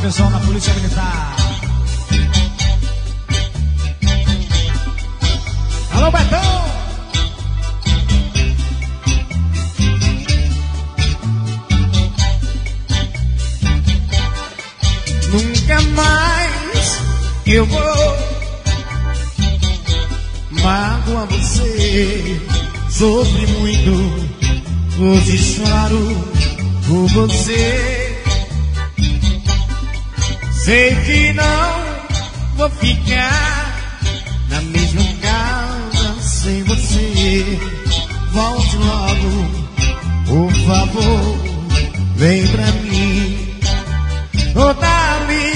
pessoal da Polícia Militar. Alô, Betão! Nunca mais eu vou magoar você. Sofri muito, hoje choro por você. Sei que não vou ficar na mesma casa sem você. Volte logo, por favor, vem pra mim. Oh, dali,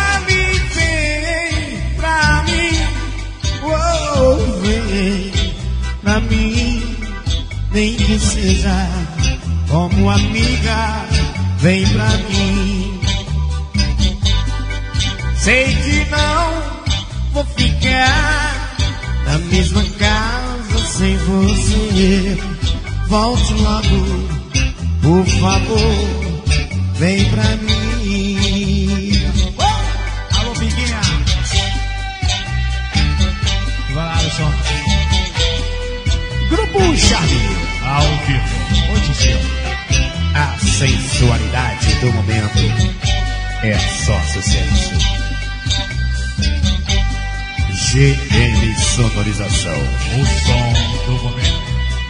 vem pra mim. Oh, vem pra mim. Nem que seja como amiga, vem pra mim. Sei que não vou ficar na mesma casa sem você. Volte logo, por favor, vem pra mim. Alô, Pinguinha. Vai lá, Alisson. Grupo Charme, Ao vivo. Oi, tio. a sensualidade do momento é só sucesso. GM Sonorização, O som do momento.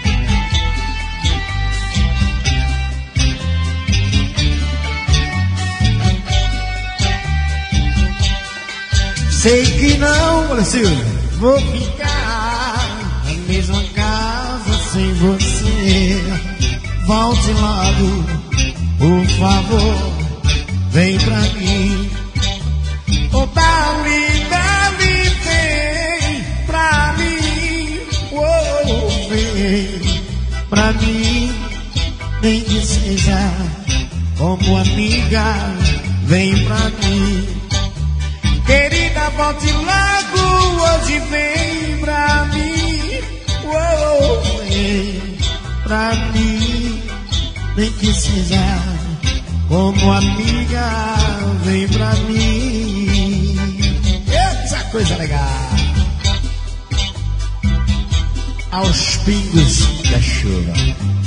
sei que não, olha Silvio, vou ficar na mesma casa sem você. Volte logo, por favor, vem pra mim. Oh, dali, vem pra mim. Oh, vem pra mim. Nem que seja como amiga, vem pra mim. Querida, volte logo, hoje vem pra mim. Oh, vem pra mim. Nem que seja como amiga, vem pra mim. Essa coisa legal. Aos pingos da chuva.